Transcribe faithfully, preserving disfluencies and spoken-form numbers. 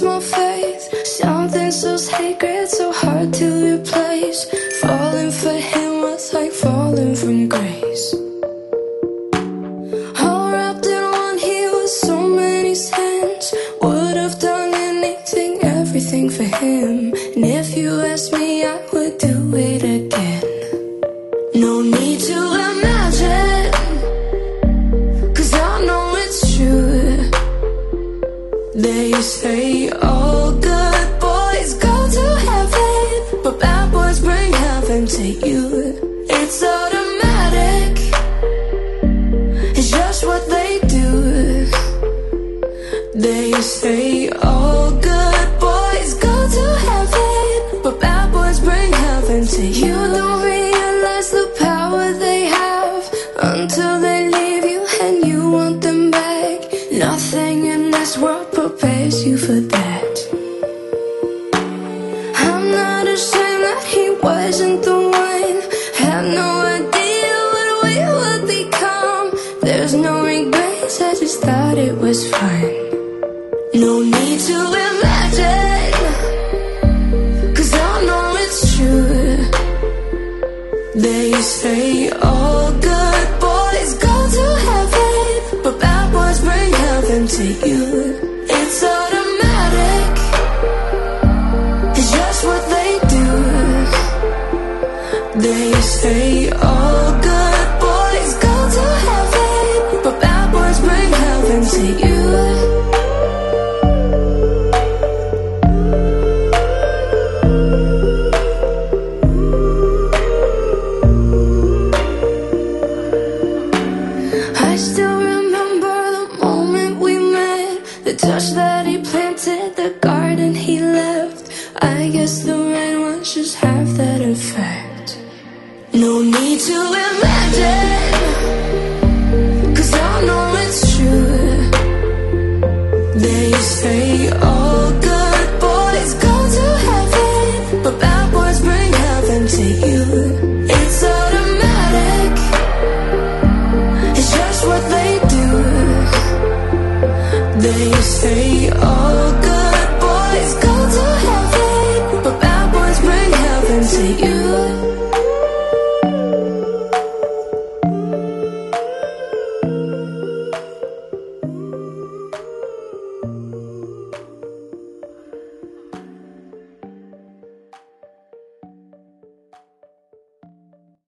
lost my faith. Something so sacred, so hard to replace. Falling for him was like falling from grace. All wrapped in one, he was so many sins. Would have done anything, everything for him. And if you ask me, I would do it again. No need to imagine, 'cause I know it's true. They say all good boys go to heaven, but bad boys bring heaven to you. It's automatic, it's just what they do. They say all good boys go to heaven, but bad boys bring heaven to you. You don't realize the power they have until they leave you and you want them back. Nothing in this world prepares you for that. I'm not ashamed that he wasn't the one. Had no idea what we would become. There's no regrets, I just thought it was fun. No need to imagine, 'cause I know it's true. They say all good boys go to heaven, but bad boys bring heaven to you. It's automatic, it's just what they do. They say all good boys go to heaven, but bad boys bring heaven to you. I still remember the moment we met, the touch that he planted, the garden he left. I guess the rain was just half that effect. No need to imagine, 'cause I know it's true. They say all good boys go